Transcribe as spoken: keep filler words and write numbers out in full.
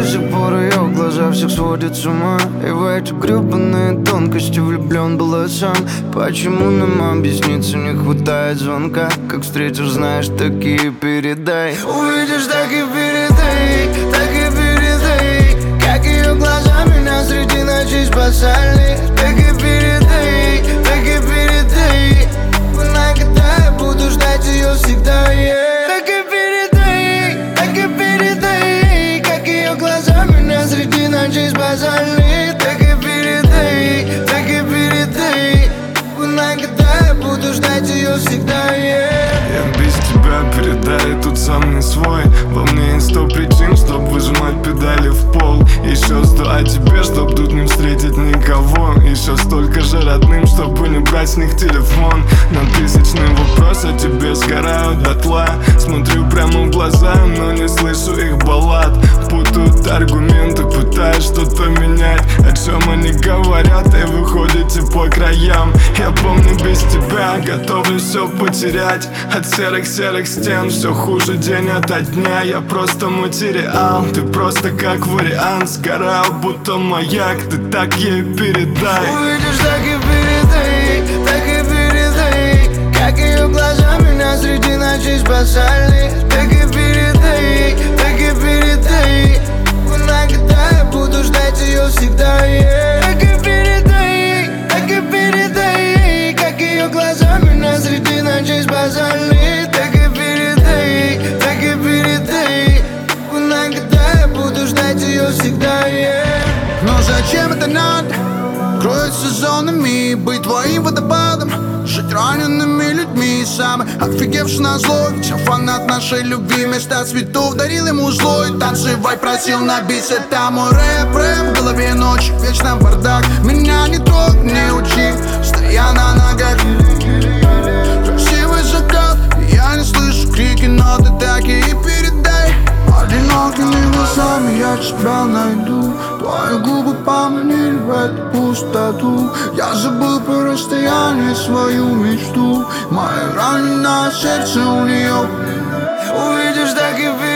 до сих пор ее в глазах всех сводит с ума. И в эти гребаные тонкости влюблен был сам. Почему нам объясниться не хватает звонка? Как встретишь, знаешь, так и передай. Увидишь, так и передай, так и передай. Как ее глаза меня среди ночей спасали. Так и передай, так и передай. Когда я буду ждать ее всегда, yeah. Так и передай, так и передай. Как ее глаза меня среди ночей спасали. Так и передай, так и передай. Когда я буду ждать ее всегда, yeah. Я без тебя, передай, тут сам не свой. Во мне есть сто причин, чтоб выжимать педали в пол. Еще сто о тебе, чтоб тут не встретить никого. Еще столько же родным, чтобы не брать с них телефон. На тысячный вопрос о тебе сгорают дотла. Смотрю прямо в глаза, но не слышу их баллад. Путают аргументы, пытаюсь что-то менять. О чем они говорят и выходите по краям. Я помню, без тебя готовлю все потерять. От серых-серых стен все хуже день ото дня. Я просто материал, ты просто как вариант. Сгорал, будто маяк, ты так ей передай. Увидишь, так и передай, так и передай. Как ее глаза меня среди ночей спасали. Так и передай, так и передай. Когда я буду ждать ее всегда, yeah. Так и передай, так и передай. Как ее глаза меня среди ночей спасали. Так и передай, так и передай. Когда я буду ждать ее всегда, yeah. Но зачем это надо? Кроет сезонами, быть твоим водопадом, жить ранеными людьми. Самый офигевший на злой, ведь я фанат нашей любви. Вместо цветов дарил ему злой. Танцевай просил на бис, это мой рэп, рэп. В голове ночь, вечно бардак. Меня не трогай, не учи, стоя на ногах. Красивый закат, я не слышу крики, но ты так и передай. Одинокими глазами я тебя найду. Твои губы поманили в эту пустоту. Я забыл про расстояние, свою мечту. Мое раненое сердце у нее. Увидишь, так и передай.